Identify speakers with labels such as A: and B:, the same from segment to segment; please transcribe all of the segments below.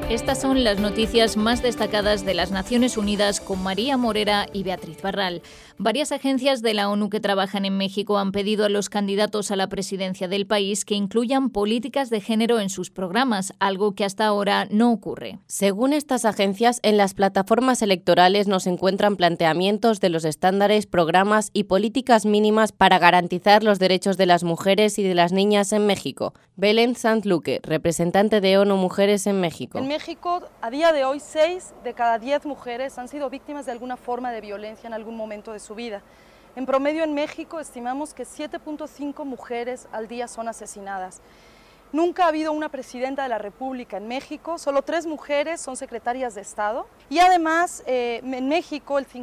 A: Estas son las noticias más destacadas de las Naciones Unidas con María Morera y Beatriz Barral. Varias agencias de la ONU que trabajan en México han pedido a los candidatos a la presidencia del país que incluyan políticas de género en sus programas, algo que hasta ahora no ocurre.
B: Según estas agencias, en las plataformas electorales no se encuentran planteamientos de los estándares, programas y políticas mínimas para garantizar los derechos de las mujeres y de las niñas en México. Belén Sanz-Luque, representante de ONU Mujeres en México.
C: En México, a día de hoy, 6 de cada 10 mujeres han sido víctimas de alguna forma de violencia en algún momento de su vida. En promedio en México estimamos que 7.5 mujeres al día son asesinadas. Nunca ha habido una presidenta de la República en México, solo 3 mujeres son secretarias de Estado y además en México el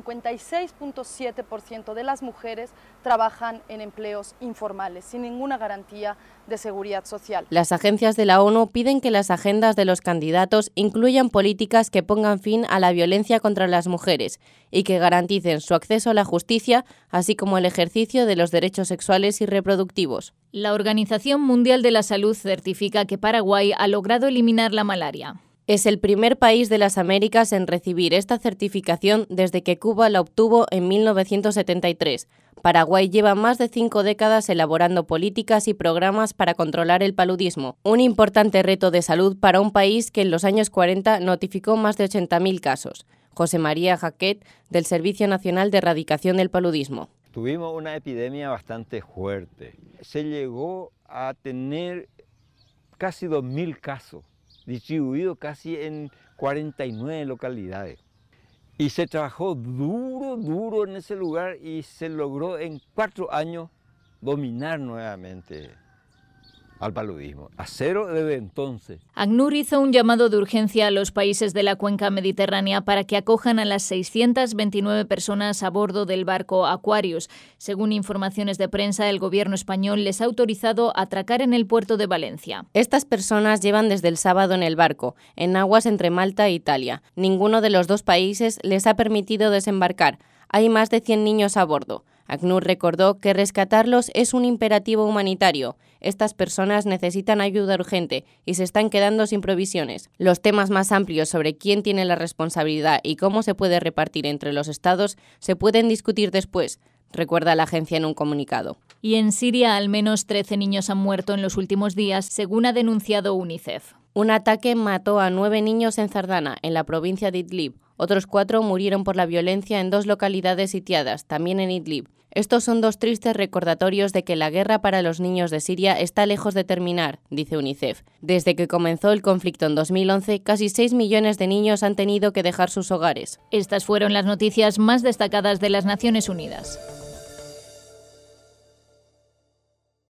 C: 56.7% de las mujeres trabajan en empleos informales, sin ninguna garantía de seguridad social.
B: Las agencias de la ONU piden que las agendas de los candidatos incluyan políticas que pongan fin a la violencia contra las mujeres y que garanticen su acceso a la justicia, así como el ejercicio de los derechos sexuales y reproductivos.
A: La Organización Mundial de la Salud certifica que Paraguay ha logrado eliminar la malaria.
B: Es el primer país de las Américas en recibir esta certificación desde que Cuba la obtuvo en 1973. Paraguay lleva más de 5 décadas elaborando políticas y programas para controlar el paludismo, un importante reto de salud para un país que en los años 40 notificó más de 80.000 casos. José María Jaquet, del Servicio Nacional de Erradicación del Paludismo.
D: Tuvimos una epidemia bastante fuerte. Se llegó a tener casi 2.000 casos, distribuidos casi en 49 localidades. Y se trabajó duro en ese lugar y se logró en 4 años dominar nuevamente al paludismo, a cero desde entonces.
A: ACNUR hizo un llamado de urgencia a los países de la cuenca mediterránea para que acojan a las 629 personas a bordo del barco Aquarius. Según informaciones de prensa, el gobierno español les ha autorizado a atracar en el puerto de Valencia.
B: Estas personas llevan desde el sábado en el barco, en aguas entre Malta e Italia. Ninguno de los dos países les ha permitido desembarcar. Hay más de 100 niños a bordo. ACNUR recordó que rescatarlos es un imperativo humanitario. Estas personas necesitan ayuda urgente y se están quedando sin provisiones. Los temas más amplios sobre quién tiene la responsabilidad y cómo se puede repartir entre los estados se pueden discutir después, recuerda la agencia en un comunicado.
A: Y en Siria al menos 13 niños han muerto en los últimos días, según ha denunciado UNICEF.
B: Un ataque mató a 9 niños en Zardana, en la provincia de Idlib. Otros 4 murieron por la violencia en 2 localidades sitiadas, también en Idlib. Estos son 2 tristes recordatorios de que la guerra para los niños de Siria está lejos de terminar, dice UNICEF. Desde que comenzó el conflicto en 2011, casi 6 millones de niños han tenido que dejar sus hogares.
A: Estas fueron las noticias más destacadas de las Naciones Unidas.